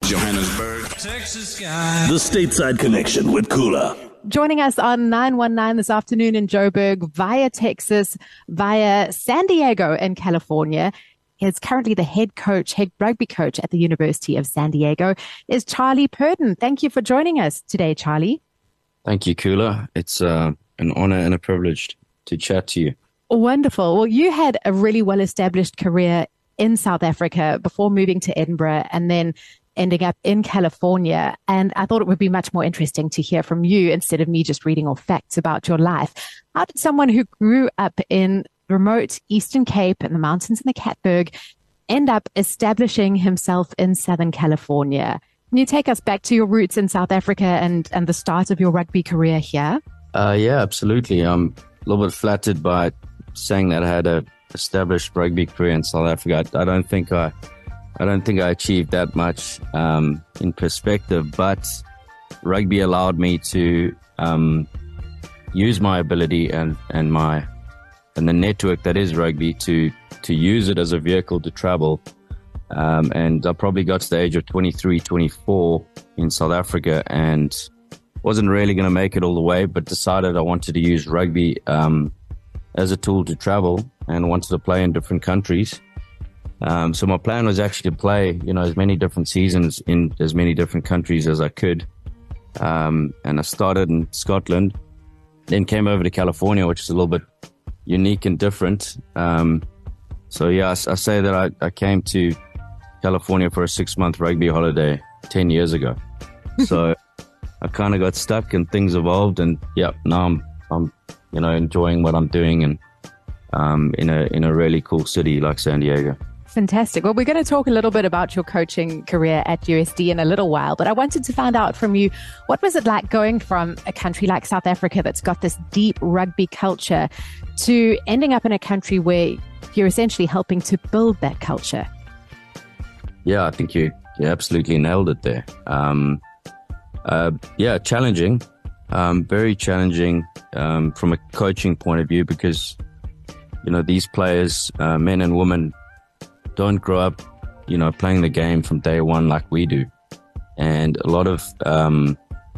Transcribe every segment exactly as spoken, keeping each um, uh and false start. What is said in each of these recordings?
Johannesburg, Texas guy. The Stateside Connection with Kula. Joining us on nine one nine this afternoon in Joburg via Texas, via San Diego in California, is currently the head coach, head rugby coach at the University of San Diego, is Charlie Purdon. Thank you for joining us today, Charlie. Thank you, Kula. It's uh, an honor and a privilege to chat to you. Wonderful. Well, you had a really well-established career in South Africa before moving to Edinburgh and then ending up in California. And I thought it would be much more interesting to hear from you instead of me just reading off facts about your life. How did someone who grew up in remote Eastern Cape and the mountains in the Catberg end up establishing himself in Southern California? Can you take us back to your roots in South Africa and, and the start of your rugby career here? Uh, yeah, absolutely. I'm a little bit flattered by saying that I had a established rugby career in South Africa. I, I don't think I, I don't think I achieved that much um, in perspective, but rugby allowed me to um, use my ability and, and my and the network that is rugby to to use it as a vehicle to travel. Um, and I probably got to the age of twenty-three, twenty-four in South Africa and wasn't really going to make it all the way, but decided I wanted to use rugby um, as a tool to travel and wanted to play in different countries. Um, so my plan was actually to play, you know, as many different seasons in as many different countries as I could. Um, and I started in Scotland, then came over to California, which is a little bit unique and different. Um, so yeah, I, I say that I, I came to California for a six-month rugby holiday ten years ago. So I kind of got stuck and things evolved, and yeah, now I'm, I'm, you know, enjoying what I'm doing and um, in a in a really cool city like San Diego. Fantastic. Well, we're going to talk a little bit about your coaching career at U S D in a little while, but I wanted to find out from you, what was it like going from a country like South Africa that's got this deep rugby culture to ending up in a country where you're essentially helping to build that culture? Yeah, I think you, you absolutely nailed it there. Um, uh, yeah, challenging, um, very challenging um, from a coaching point of view because, you know, these players, uh, men and women, don't grow up, you know, playing the game from day one like we do. And a lot of, um,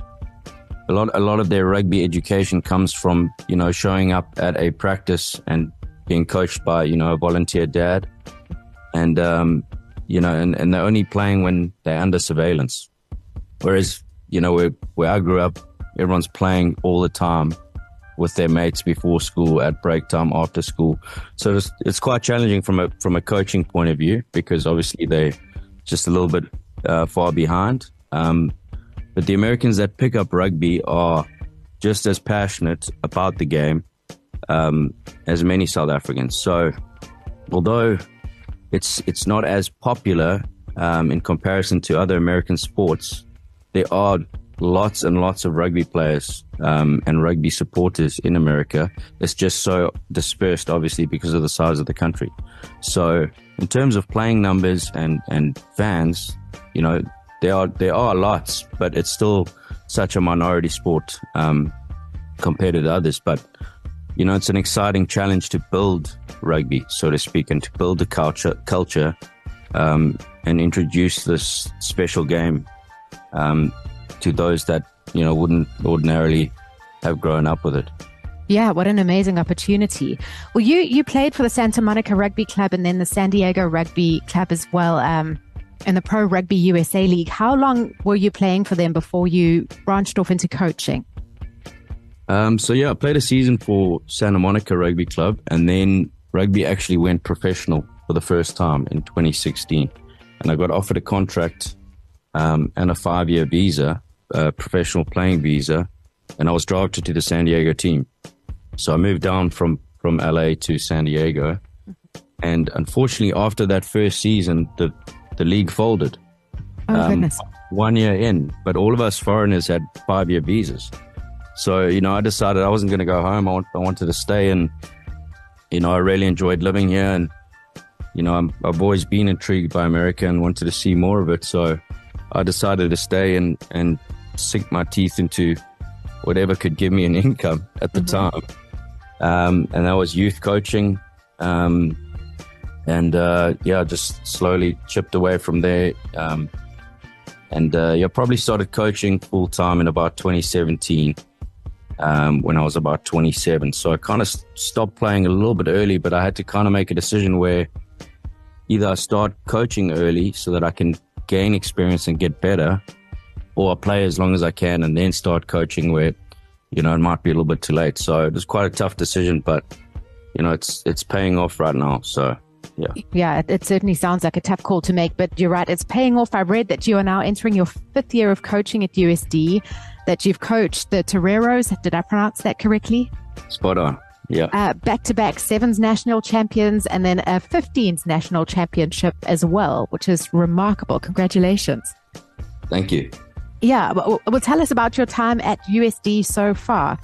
a lot, a lot of their rugby education comes from, you know, showing up at a practice and being coached by, you know, a volunteer dad. And, um, you know, and, and they're only playing when they're under surveillance. Whereas, you know, where, where I grew up, everyone's playing all the time with their mates before school, at break time, after school. So it's, it's quite challenging from a from a coaching point of view because obviously they're just a little bit uh, far behind. Um, but the Americans that pick up rugby are just as passionate about the game um, as many South Africans. So although it's it's not as popular um, in comparison to other American sports, there are lots and lots of rugby players um, and rugby supporters in America. It's just so dispersed, obviously, because of the size of the country. So in terms of playing numbers and, and fans, you know, there are there are lots, but it's still such a minority sport um, compared to the others. But, you know, it's an exciting challenge to build rugby, so to speak, and to build the culture, culture um, and introduce this special game um to those that, you know, wouldn't ordinarily have grown up with it. Yeah, what an amazing opportunity. Well, you you played for the Santa Monica Rugby Club and then the San Diego Rugby Club as well um, in the Pro Rugby U S A League. How long were you playing for them before you branched off into coaching? Um, so, yeah, I played a season for Santa Monica Rugby Club, and then rugby actually went professional for the first time in twenty sixteen. And I got offered a contract um, and a five-year visa, a professional playing visa, and I was drafted to the San Diego team. So I moved down from, from L A to San Diego. And unfortunately, after that first season, the, the league folded. Oh, um, goodness. One year in, but all of us foreigners had five-year visas. So, you know, I decided I wasn't going to go home. I, want, I wanted to stay, and, you know, I really enjoyed living here. And, you know, I'm, I've always been intrigued by America and wanted to see more of it. So I decided to stay and, and sink my teeth into whatever could give me an income at the mm-hmm. time. Um, and that was youth coaching. Um, and, uh, yeah, just slowly chipped away from there. Um, And uh, yeah, probably started coaching full time in about twenty seventeen. Um, when I was about twenty-seven. So I kind of st- stopped playing a little bit early, but I had to kind of make a decision where either I start coaching early so that I can gain experience and get better, or I play as long as I can and then start coaching where, you know, it might be a little bit too late. So it was quite a tough decision, but, you know, it's it's paying off right now. So, yeah. Yeah, it, it certainly sounds like a tough call to make, but you're right. It's paying off. I read that you are now entering your fifth year of coaching at U S D, that you've coached the Toreros. Did I pronounce that correctly? Spot on. Yeah. Uh, back-to-back sevens national champions and then a fifteens national championship as well, which is remarkable. Congratulations. Thank you. Yeah. Well, well, tell us about your time at U S D so far.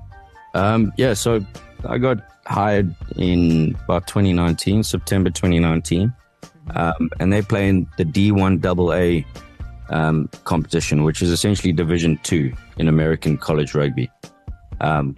Um, yeah, so I got hired in about twenty nineteen, September twenty nineteen, um, and they're playing the D one double A um, competition, which is essentially Division Two in American college rugby. Um,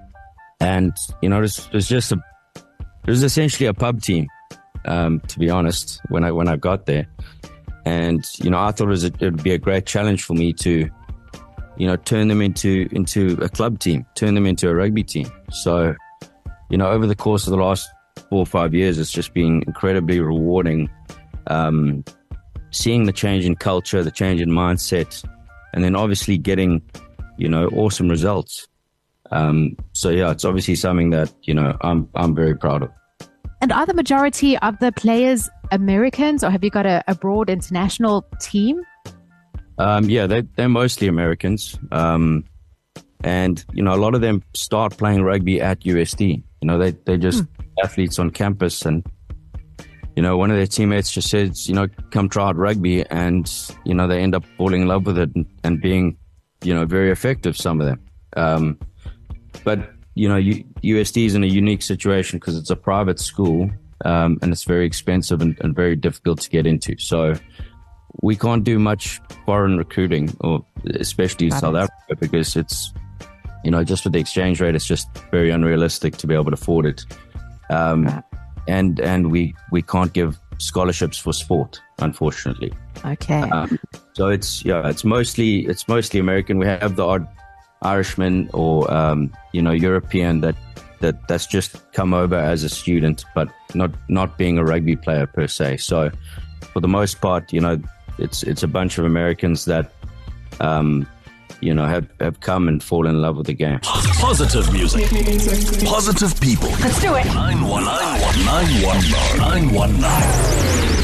and you know, it was just a, it was essentially a pub team, um, to be honest. When I when I got there, and you know, I thought it was a, it would be a great challenge for me to, you know, turn them into into a club team, turn them into a rugby team. So, you know, over the course of the last four or five years, it's just been incredibly rewarding. Um, seeing the change in culture, the change in mindset, and then obviously getting, you know, awesome results. Um, so yeah, it's obviously something that, you know, I'm, I'm very proud of. And are the majority of the players Americans, or have you got a, a broad international team? Um, yeah, they, they're mostly Americans. Um, and, you know, a lot of them start playing rugby at U S D. You know, they, they're just mm. athletes on campus, and, you know, one of their teammates just says, you know, come try out rugby, and, you know, they end up falling in love with it and, and being, you know, very effective, some of them. Um, but, you know, U, USD is in a unique situation because it's a private school, um, and it's very expensive and, and very difficult to get into. So we can't do much foreign recruiting, or especially in South Africa, because it's, you know, just with the exchange rate, it's just very unrealistic to be able to afford it. Um, right. And and we, we can't give scholarships for sport, unfortunately. Okay. Um, so it's yeah, it's mostly it's mostly American. We have the odd Irishman or um, you know, European that, that that's just come over as a student, but not not being a rugby player per se. So for the most part, you know, it's it's a bunch of Americans that um, you know, have, have come and fallen in love with the game. Positive music. Positive people. Let's do it. nine one nine, nine one nine, nine one nine.